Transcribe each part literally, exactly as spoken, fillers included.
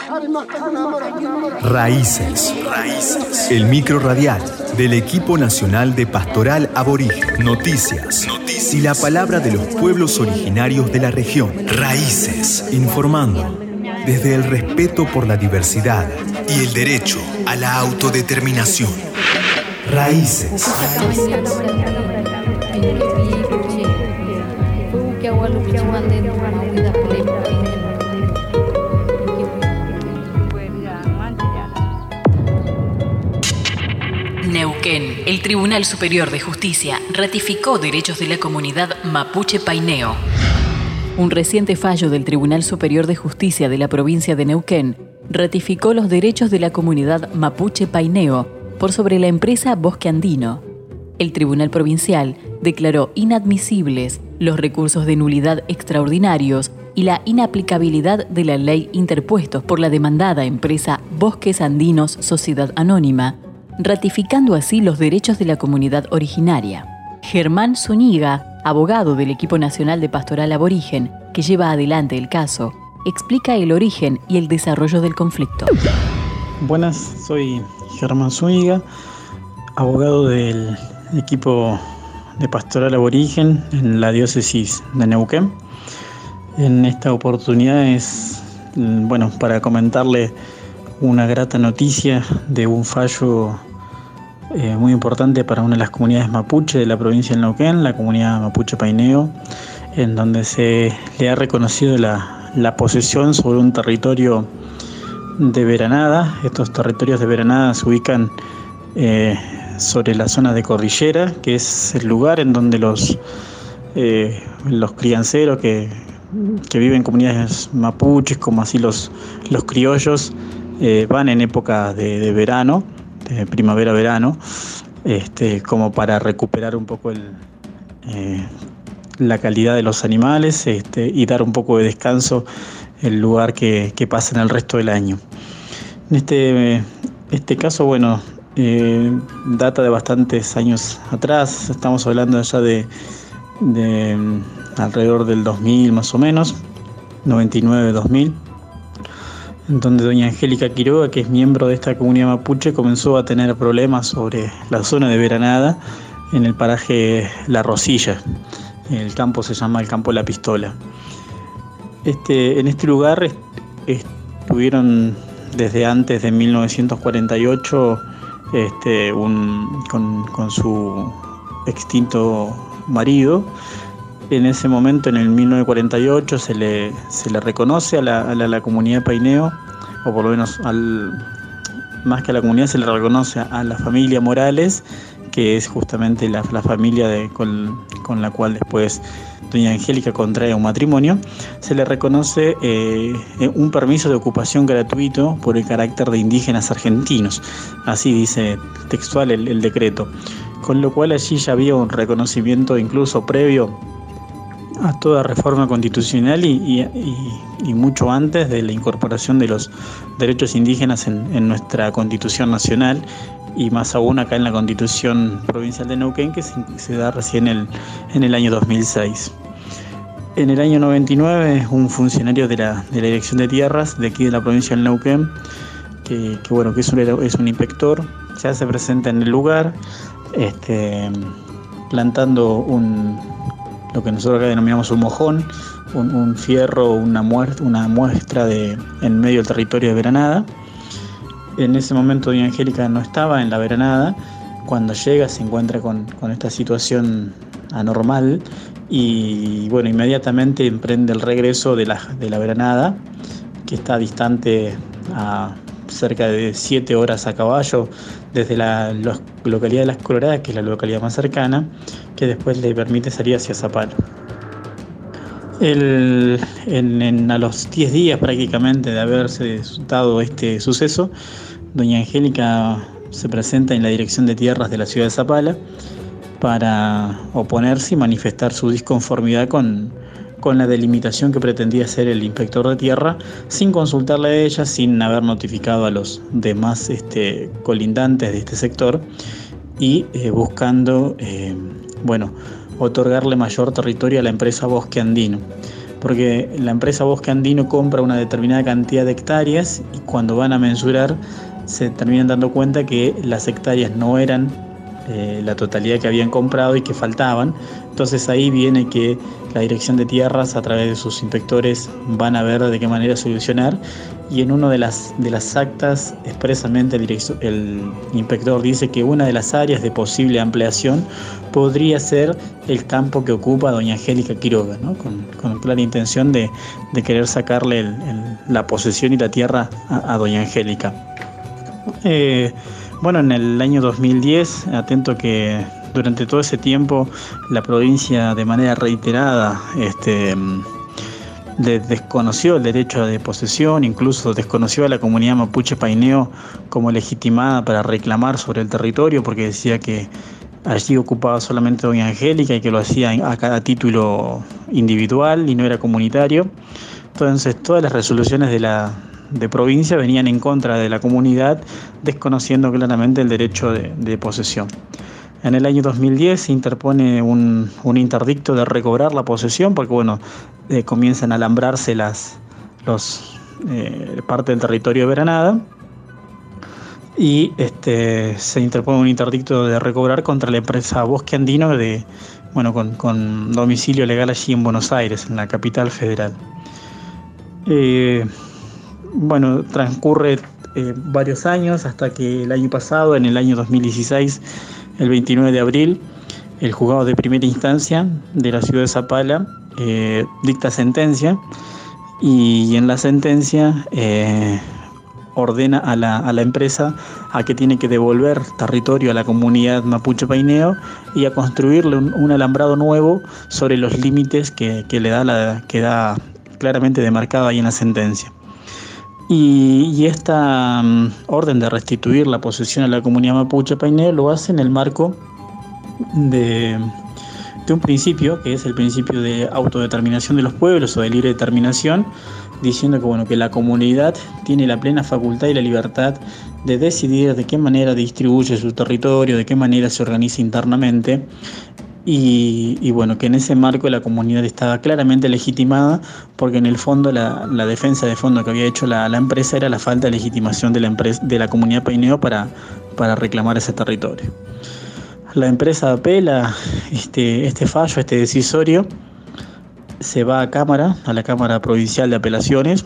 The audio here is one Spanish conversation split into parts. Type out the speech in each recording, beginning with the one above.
Raíces. Raíces. El micro radial del equipo nacional de Pastoral Aborigen. Noticias. Noticias. Y la palabra de los pueblos originarios de la región. Raíces. Informando desde el respeto por la diversidad y el derecho a la autodeterminación. Raíces. Neuquén, el Tribunal Superior de Justicia ratificó derechos de la comunidad mapuche paineo. Un reciente fallo del Tribunal Superior de Justicia de la provincia de Neuquén ratificó los derechos de la comunidad mapuche paineo por sobre la empresa Bosque Andino. El Tribunal Provincial declaró inadmisibles los recursos de nulidad extraordinarios y la inaplicabilidad de la ley interpuestos por la demandada empresa Bosques Andinos Sociedad Anónima, ratificando así los derechos de la comunidad originaria. Germán Zúñiga, abogado del Equipo Nacional de Pastoral Aborigen, que lleva adelante el caso, explica el origen y el desarrollo del conflicto. Buenas, soy Germán Zúñiga, abogado del Equipo de Pastoral Aborigen en la diócesis de Neuquén. En esta oportunidad es, bueno, para comentarle una grata noticia de un fallo eh, muy importante para una de las comunidades mapuche de la provincia de Neuquén, la comunidad mapuche paineo, en donde se le ha reconocido la, la posesión sobre un territorio de veranada. Estos territorios de veranada se ubican eh, sobre la zona de cordillera, que es el lugar en donde los, eh, los crianceros que, que viven en comunidades mapuches, como así los, los criollos, eh, van en época de, de verano, de primavera-verano, este, como para recuperar un poco el, eh, la calidad de los animales este, y dar un poco de descanso el lugar que, que pasa en el resto del año. En este, este caso, bueno, eh, data de bastantes años atrás, estamos hablando ya de, de alrededor del dos mil más o menos, noventa y nueve dos mil, en donde doña Angélica Quiroga, que es miembro de esta comunidad mapuche, comenzó a tener problemas sobre la zona de veranada en el paraje La Rosilla. El campo se llama el Campo La Pistola. Este, en este lugar est- estuvieron desde antes de mil novecientos cuarenta y ocho este, un, con, con su extinto marido. En ese momento, en el mil novecientos cuarenta y ocho, se le, se le reconoce a la, a la, a la comunidad paineo, o por lo menos al, más que a la comunidad, se le reconoce a la familia Morales, que es justamente la, la familia de, con, con la cual después doña Angélica contrae un matrimonio. Se le reconoce eh, un permiso de ocupación gratuito por el carácter de indígenas argentinos, así dice textual el, el decreto, con lo cual allí ya había un reconocimiento incluso previo a toda reforma constitucional y, y, y, y mucho antes de la incorporación de los derechos indígenas en, en nuestra Constitución Nacional, y más aún acá en la Constitución Provincial de Neuquén, que se, se da recién el, en el año dos mil seis. En el año noventa y nueve, un funcionario de la, de la Dirección de Tierras de aquí de la provincia del Neuquén, que, que, bueno, que es un, es un inspector, ya se presenta en el lugar, este, plantando un, lo que nosotros acá denominamos un mojón, un, un fierro, una muestra, una muestra de, en medio del territorio de veranada. En ese momento doña Angélica no estaba en la veranada. Cuando llega se encuentra con, con esta situación anormal y bueno, inmediatamente emprende el regreso de la, de la veranada, que está distante a cerca de siete horas a caballo desde la, la localidad de Las Coloradas, que es la localidad más cercana, que después le permite salir hacia Zapala. El, en, en, a los diez días prácticamente de haberse dado este suceso, doña Angélica se presenta en la Dirección de Tierras de la ciudad de Zapala para oponerse y manifestar su disconformidad con, con la delimitación que pretendía hacer el inspector de tierra, sin consultarle a ella, sin haber notificado a los demás este, colindantes de este sector y eh, buscando, eh, bueno, otorgarle mayor territorio a la empresa Bosque Andino. porque la empresa Bosque Andino compra una determinada cantidad de hectáreas y cuando van a mensurar se terminan dando cuenta que las hectáreas no eran eh, la totalidad que habían comprado y que faltaban. Entonces ahí viene que la Dirección de Tierras, a través de sus inspectores, van a ver de qué manera solucionar, y en una de las, de las actas expresamente el, director, el inspector dice que una de las áreas de posible ampliación podría ser el campo que ocupa doña Angélica Quiroga, ¿no? con, con clara intención de, de querer sacarle el, el, la posesión y la tierra a, a doña Angélica. Eh, bueno, en el año dos mil diez, atento que durante todo ese tiempo la provincia de manera reiterada este, de, desconoció el derecho de posesión, incluso desconoció a la comunidad mapuche paineo como legitimada para reclamar sobre el territorio, porque decía que allí ocupaba solamente doña Angélica y que lo hacía a cada título individual y no era comunitario. Entonces todas las resoluciones de la de provincia venían en contra de la comunidad, desconociendo claramente el derecho de, de posesión. En el año dos mil diez se interpone un, un interdicto de recobrar la posesión, porque bueno, eh, comienzan a alambrarse las los, eh, parte del territorio de Veranada, y este, se interpone un interdicto de recobrar contra la empresa Bosque Andino, de, bueno, con, con domicilio legal allí en Buenos Aires, en la capital federal. Eh, bueno, transcurre eh, varios años hasta que el año pasado, en el año dos mil dieciséis, el veintinueve de abril, el juzgado de primera instancia de la ciudad de Zapala eh, dicta sentencia, y en la sentencia eh, ordena a la, a la empresa a que tiene que devolver territorio a la comunidad mapuche paineo y a construirle un, un alambrado nuevo sobre los límites que, que le da la, que da claramente demarcado ahí en la sentencia. Y, y esta um, orden de restituir la posesión a la comunidad mapuche paineo lo hace en el marco de, de un principio, que es el principio de autodeterminación de los pueblos o de libre determinación, diciendo que, bueno, que la comunidad tiene la plena facultad y la libertad de decidir de qué manera distribuye su territorio, de qué manera se organiza internamente. Y, y bueno, que en ese marco la comunidad estaba claramente legitimada, porque en el fondo la, la defensa de fondo que había hecho la, la empresa era la falta de legitimación de la, empresa, de la comunidad paineo para, para reclamar ese territorio. La empresa apela este, este fallo, este decisorio, se va a Cámara, a la Cámara Provincial de Apelaciones,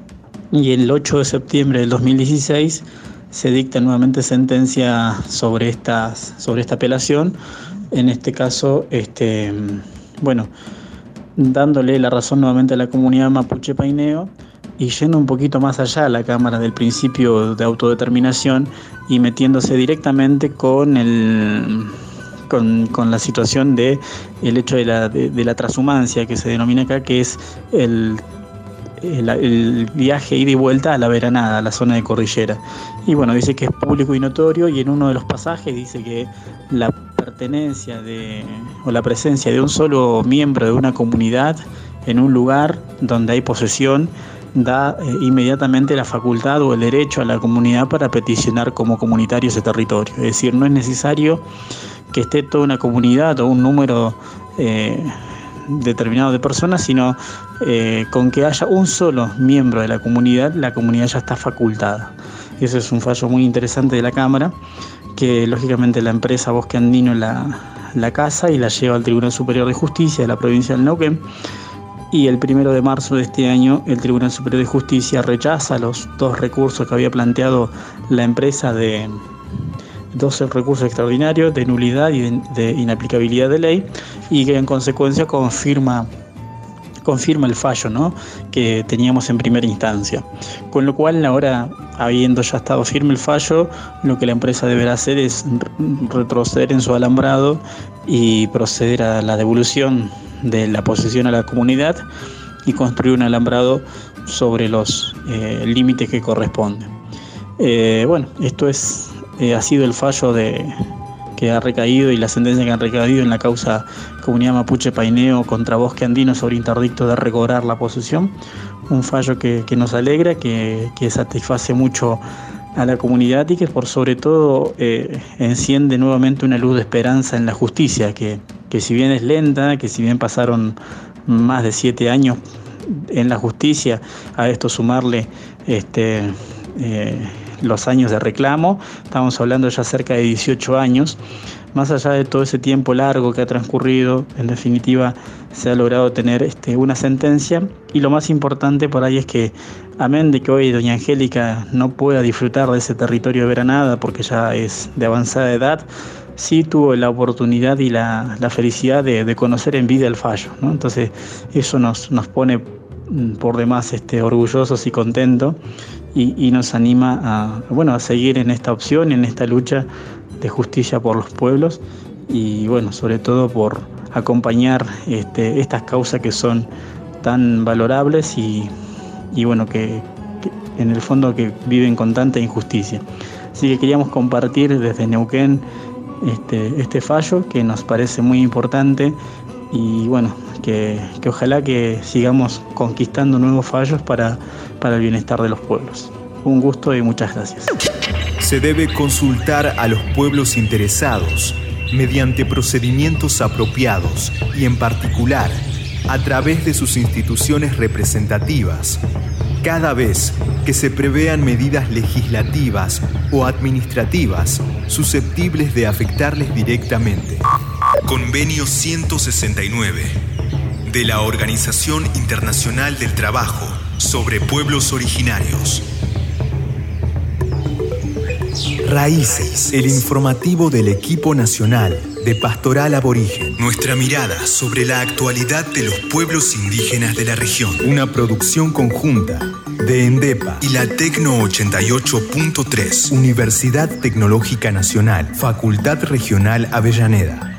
y el ocho de septiembre del dos mil dieciséis se dicta nuevamente sentencia sobre, estas, sobre esta apelación. En este caso, este, bueno, dándole la razón nuevamente a la comunidad mapuche paineo y yendo un poquito más allá a la Cámara del principio de autodeterminación y metiéndose directamente con el con, con la situación de el hecho de la, de, de la transhumancia, que se denomina acá, que es el El, el viaje ida y vuelta a la Veranada, a la zona de cordillera. Y bueno, dice que es público y notorio, y en uno de los pasajes dice que la pertenencia de, o la presencia de un solo miembro de una comunidad en un lugar donde hay posesión da eh, inmediatamente la facultad o el derecho a la comunidad para peticionar como comunitario ese territorio. Es decir, no es necesario que esté toda una comunidad o un número eh, determinado de personas, sino eh, con que haya un solo miembro de la comunidad, la comunidad ya está facultada. Y eso es un fallo muy interesante de la Cámara, que lógicamente la empresa Bosque Andino la, la casa y la lleva al Tribunal Superior de Justicia de la provincia del Neuquén, y el primero de marzo de este año el Tribunal Superior de Justicia rechaza los dos recursos que había planteado la empresa, de doce recursos extraordinarios de nulidad y de, de inaplicabilidad de ley, y que en consecuencia confirma confirma el fallo, ¿no?, que teníamos en primera instancia. Con lo cual, ahora, habiendo ya estado firme el fallo, lo que la empresa deberá hacer es retroceder en su alambrado y proceder a la devolución de la posesión a la comunidad y construir un alambrado sobre los eh, límites que corresponden. Eh, bueno, esto es Eh, ha sido el fallo de, que ha recaído y la sentencia que han recaído en la causa Comunidad Mapuche Paineo contra Bosque Andino sobre interdicto de recobrar la posesión. Un fallo que, que nos alegra, que, que satisface mucho a la comunidad y que por sobre todo eh, enciende nuevamente una luz de esperanza en la justicia, que, que si bien es lenta, que si bien pasaron más de siete años en la justicia, a esto sumarle este, eh, los años de reclamo, estamos hablando ya cerca de dieciocho años. Más allá de todo ese tiempo largo que ha transcurrido, en definitiva se ha logrado tener este, una sentencia, y lo más importante por ahí es que, amén de que hoy doña Angélica no pueda disfrutar de ese territorio de Veranada porque ya es de avanzada edad, sí tuvo la oportunidad y la, la felicidad de, de conocer en vida el fallo, ¿no? Entonces eso nos, nos pone por demás este, orgullosos y contentos, y, y nos anima a, bueno, a seguir en esta opción, en esta lucha de justicia por los pueblos, y bueno, sobre todo por acompañar este, estas causas que son tan valorables y, y bueno, que, que en el fondo que viven con tanta injusticia. Así que queríamos compartir desde Neuquén este, este fallo que nos parece muy importante, y bueno, que, que ojalá que sigamos conquistando nuevos fallos para, para el bienestar de los pueblos. Un gusto y muchas gracias. Se debe consultar a los pueblos interesados mediante procedimientos apropiados y, en particular, a través de sus instituciones representativas, cada vez que se prevean medidas legislativas o administrativas susceptibles de afectarles directamente. Convenio ciento sesenta y nueve de la Organización Internacional del Trabajo sobre Pueblos Originarios. Raíces, el informativo del equipo nacional de Pastoral Aborigen. Nuestra mirada sobre la actualidad de los pueblos indígenas de la región. Una producción conjunta de ENDEPA y la Tecno ochenta y ocho punto tres. Universidad Tecnológica Nacional, Facultad Regional Avellaneda.